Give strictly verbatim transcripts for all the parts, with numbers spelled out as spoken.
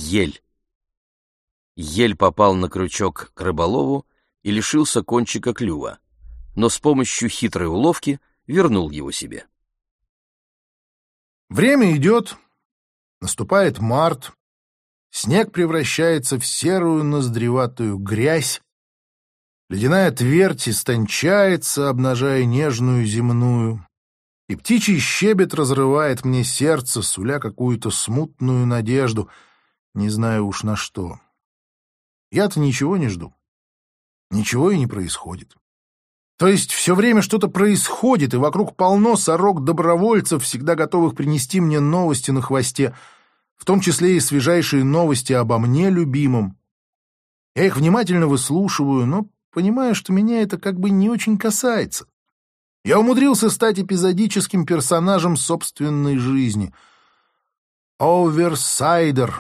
ель. Ель попал на крючок к рыболову и лишился кончика клюва, но с помощью хитрой уловки вернул его себе. Время идет, наступает март, снег превращается в серую ноздреватую грязь, ледяная твердь истончается, обнажая нежную земную, и птичий щебет разрывает мне сердце, суля какую-то смутную надежду, не знаю уж на что. Я-то ничего не жду. Ничего и не происходит. То есть все время что-то происходит, и вокруг полно сорок-добровольцев, всегда готовых принести мне новости на хвосте, в том числе и свежайшие новости обо мне, любимом. Я их внимательно выслушиваю, но понимаю, что меня это как бы не очень касается. Я умудрился стать эпизодическим персонажем собственной жизни. Оверсайдер.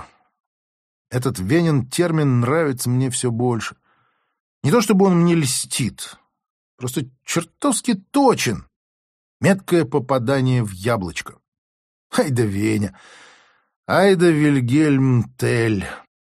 Этот Венин термин нравится мне все больше. Не то чтобы он мне льстит, просто чертовски точен. Меткое попадание в яблочко. Ай да Веня, ай да Вильгельм Тель.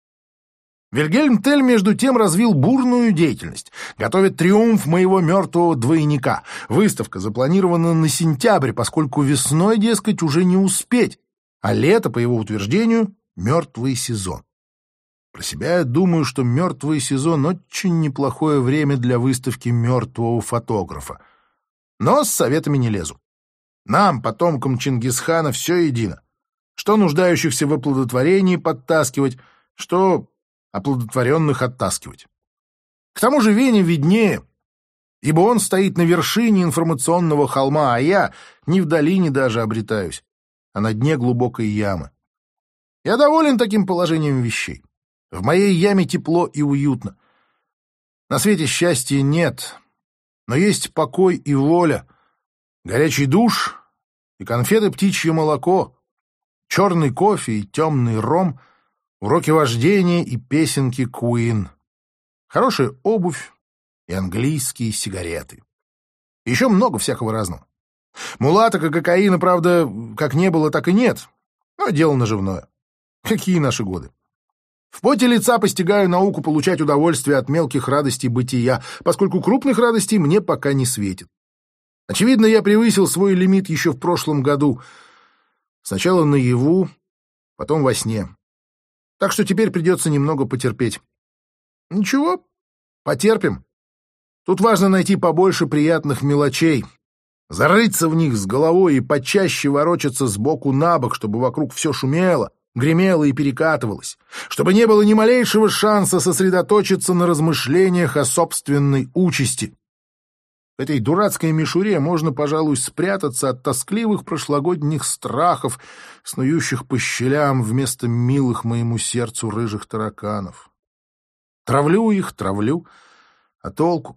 Вильгельм Тель, между тем, развил бурную деятельность. Готовит триумф моего мертвого двойника. Выставка запланирована на сентябрь, поскольку весной, дескать, уже не успеть, а лето, по его утверждению, мертвый сезон. Про себя я думаю, что мертвый сезон — очень неплохое время для выставки мертвого фотографа. Но с советами не лезу. Нам, потомкам Чингисхана, все едино. Что нуждающихся в оплодотворении подтаскивать, что оплодотворенных оттаскивать. К тому же Вене виднее, ибо он стоит на вершине информационного холма, а я не в долине даже обретаюсь, а на дне глубокой ямы. Я доволен таким положением вещей. В моей яме тепло и уютно. На свете счастья нет, но есть покой и воля, горячий душ и конфеты птичье молоко, черный кофе и темный ром, уроки вождения и песенки Куин, хорошая обувь и английские сигареты. Еще много всякого разного. Мулаток и кокаина, правда, как не было, так и нет, но дело наживное. Какие наши годы? В поте лица постигаю науку получать удовольствие от мелких радостей бытия, поскольку крупных радостей мне пока не светит. Очевидно, я превысил свой лимит еще в прошлом году. Сначала наяву, потом во сне. Так что теперь придется немного потерпеть. Ничего, потерпим. Тут важно найти побольше приятных мелочей, зарыться в них с головой и почаще ворочаться сбоку на бок, чтобы вокруг все шумело, гремело и перекатывалось, чтобы не было ни малейшего шанса сосредоточиться на размышлениях о собственной участи. В этой дурацкой мишуре можно, пожалуй, спрятаться от тоскливых прошлогодних страхов, снующих по щелям вместо милых моему сердцу рыжих тараканов. Травлю их, травлю, а толку?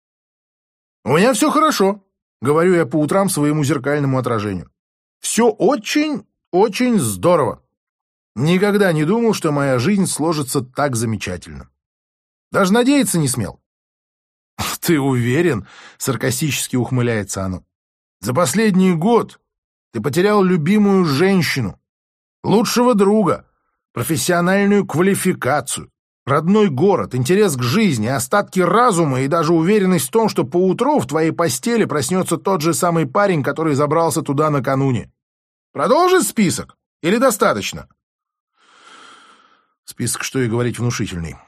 «У меня все хорошо», — говорю я по утрам своему зеркальному отражению. «Все очень, очень здорово. Никогда не думал, что моя жизнь сложится так замечательно. Даже надеяться не смел». «Ты уверен?» — саркастически ухмыляется оно. «За последний год ты потерял любимую женщину, лучшего друга, профессиональную квалификацию, родной город, интерес к жизни, остатки разума и даже уверенность в том, что поутру в твоей постели проснется тот же самый парень, который забрался туда накануне. Продолжить список? Или достаточно?» Список, что и говорить, внушительный.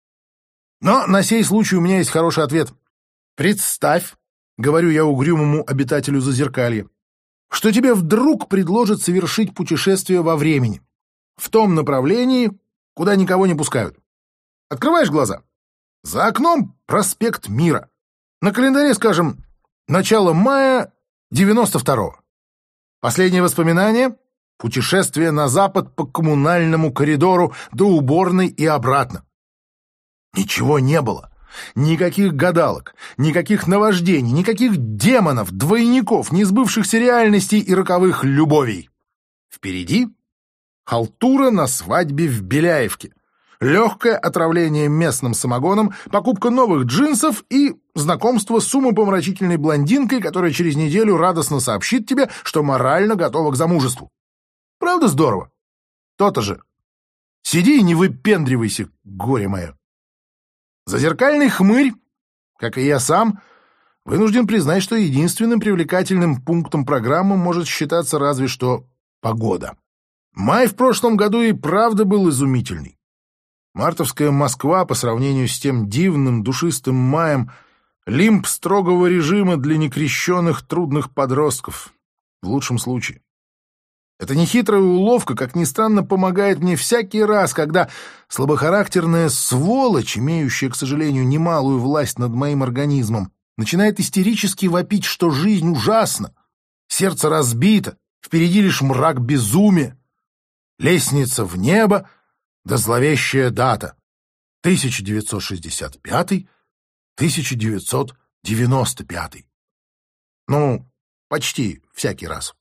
Но на сей случай у меня есть хороший ответ. Представь, говорю я угрюмому обитателю Зазеркалья, что тебе вдруг предложат совершить путешествие во времени, в том направлении, куда никого не пускают. Открываешь глаза. За окном проспект Мира. На календаре, скажем, начало мая девяносто второго. Последнее воспоминание — путешествие на запад по коммунальному коридору до уборной и обратно. Ничего не было. Никаких гадалок, никаких наваждений, никаких демонов, двойников, несбывшихся реальностей и роковых любовей. Впереди халтура на свадьбе в Беляевке, легкое отравление местным самогоном, покупка новых джинсов и знакомство с умопомрачительной блондинкой, которая через неделю радостно сообщит тебе, что морально готова к замужеству. Правда здорово? То-то же. Сиди и не выпендривайся, горе мое. Зазеркальный хмырь, как и я сам, вынужден признать, что единственным привлекательным пунктом программы может считаться разве что погода. Май в прошлом году и правда был изумительный. Мартовская Москва по сравнению с тем дивным душистым маем — лимб строгого режима для некрещенных трудных подростков, в лучшем случае. Это нехитрая уловка, как ни странно, помогает мне всякий раз, когда слабохарактерная сволочь, имеющая, к сожалению, немалую власть над моим организмом, начинает истерически вопить, что жизнь ужасна, сердце разбито, впереди лишь мрак безумия, лестница в небо, да зловещая дата — тысяча девятьсот шестьдесят пятый — тысяча девятьсот девяносто пятый. Ну, почти всякий раз.